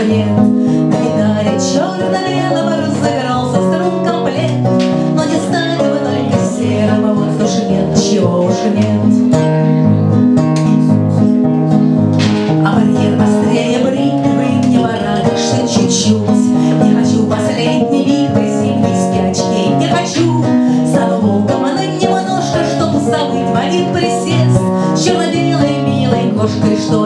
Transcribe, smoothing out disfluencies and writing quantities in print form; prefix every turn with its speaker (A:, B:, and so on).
A: нет. На гитаре черно-белого разыгрался струн-комплект. Но не стали вы только серого, вот уж нет, чего уж нет. А барьер острее бритвы, мне пора дышать чуть-чуть. Не хочу последний вихрь зимней спячки, не хочу. Стану волком, а немножко, чтоб забыть в один присест с черно-белой милой кошкой, что